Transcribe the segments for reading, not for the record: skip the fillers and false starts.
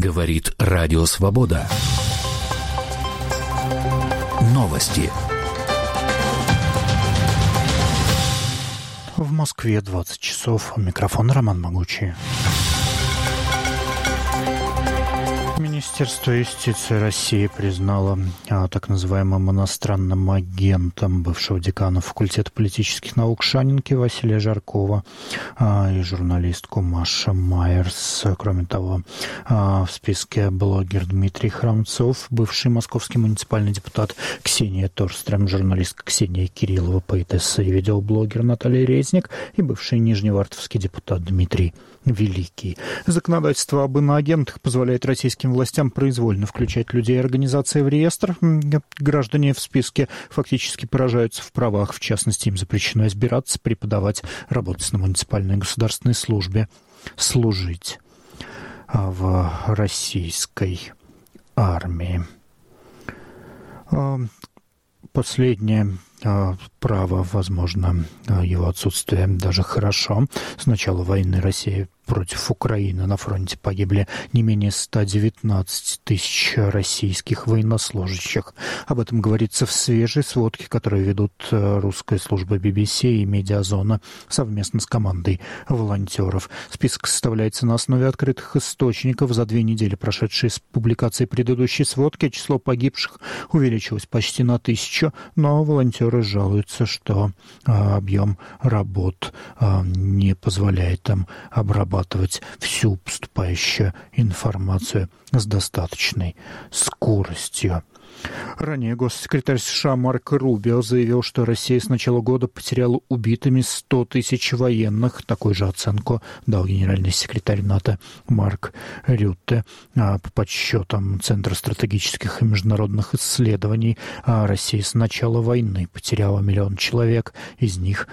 Говорит Радио Свобода. Новости. В Москве 20 часов. Микрофон Роман Могучий. Министерство юстиции России признало так называемым иностранным агентом бывшего декана факультета политических наук Шанинки Василия Жаркова и журналистку Машу Майерс. Кроме того, в списке блогер Дмитрий Храмцов, бывший московский муниципальный депутат Ксения Торстрем, журналистка Ксения Кириллова, поэтесса и видеоблогер Наталья Резник и бывший нижневартовский депутат Дмитрий Великий. Законодательство об иноагентах позволяет российским властям произвольно включать людей и организации в реестр. Граждане в списке фактически поражаются в правах. В частности, им запрещено избираться, преподавать, работать на муниципальной государственной службе, служить в российской армии. Последнее право, возможно, его отсутствие даже хорошо. С начала войны Россия против Украины на фронте погибли не менее 119 тысяч российских военнослужащих. Об этом говорится в свежей сводке, которую ведут русская служба BBC и Медиазона совместно с командой волонтеров. Список составляется на основе открытых источников. За 2 недели, прошедшие с публикации предыдущей сводки, число погибших увеличилось почти на 1000, но волонтеры жалуются, что объем работ не позволяет им обрабатывать всю поступающую информацию с достаточной скоростью. Ранее госсекретарь США Марк Рубио заявил, что Россия с начала года потеряла убитыми 100 тысяч военных. Такую же оценку дал генеральный секретарь НАТО Марк Рютте. По подсчетам Центра стратегических и международных исследований, Россия с начала войны потеряла 1 миллион человек, из них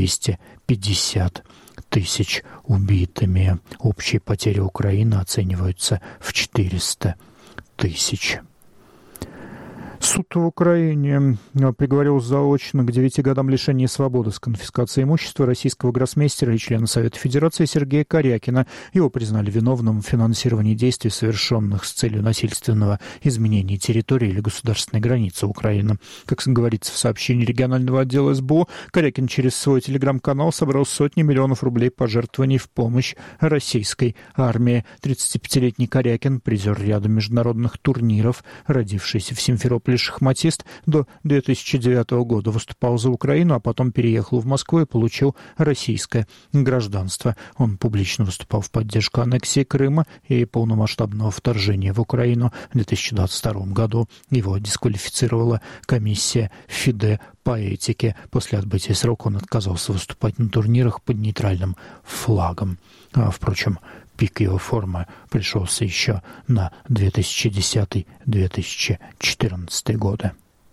250 тысяч убитыми. Общие потери Украины оцениваются в 400 тысяч. Суд в Украине приговорил заочно к 9 годам лишения свободы с конфискацией имущества российского гроссмейстера и члена Совета Федерации Сергея Корякина. Его признали виновным в финансировании действий, совершенных с целью насильственного изменения территории или государственной границы Украины. Как говорится в сообщении регионального отдела СБУ, Корякин через свой телеграм-канал собрал сотни миллионов рублей пожертвований в помощь российской армии. 35-летний Корякин, призер ряда международных турниров, родившийся в Симферополе шахматист, до 2009 года выступал за Украину, а потом переехал в Москву и получил российское гражданство. Он публично выступал в поддержку аннексии Крыма и полномасштабного вторжения в Украину. В 2022 году его дисквалифицировала комиссия ФИДЕ по этике. После отбытия срока он отказался выступать на турнирах под нейтральным флагом. Впрочем, пик его формы пришелся еще на 2010-2014 годы.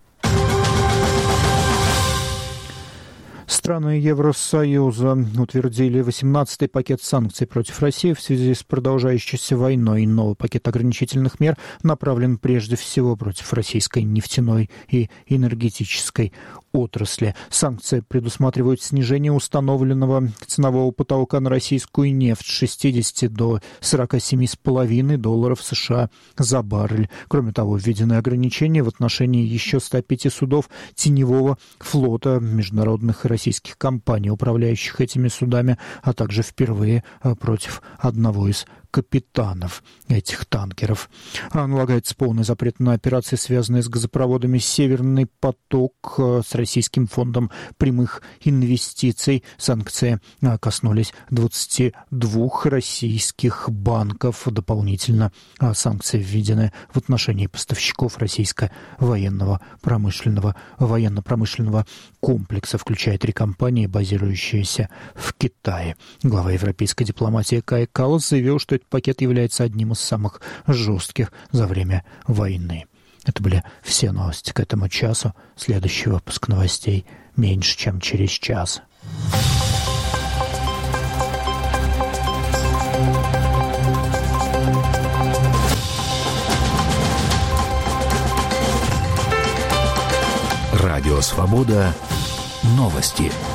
Страны Евросоюза утвердили 18-й пакет санкций против России в связи с продолжающейся войной. Новый пакет ограничительных мер направлен прежде всего против российской нефтяной и энергетической отрасли. Санкции предусматривают снижение установленного ценового потолка на российскую нефть с 60 до 47,5 долларов США за баррель. Кроме того, введены ограничения в отношении еще 105 судов теневого флота международных и российских компаний, управляющих этими судами, а также впервые против одного из капитанов этих танкеров. Налагается полный запрет на операции, связанные с газопроводами «Северный поток» с Российским фондом прямых инвестиций. Санкции коснулись 22 российских банков. Дополнительно санкции введены в отношении поставщиков российского военно-промышленного комплекса, включая 3 компании, базирующиеся в Китае. Глава европейской дипломатии Кая Каллас заявил, что этот пакет является одним из самых жестких за время войны. Это были все новости к этому часу. Следующий выпуск новостей меньше, чем через час. Радио «Свобода». Новости.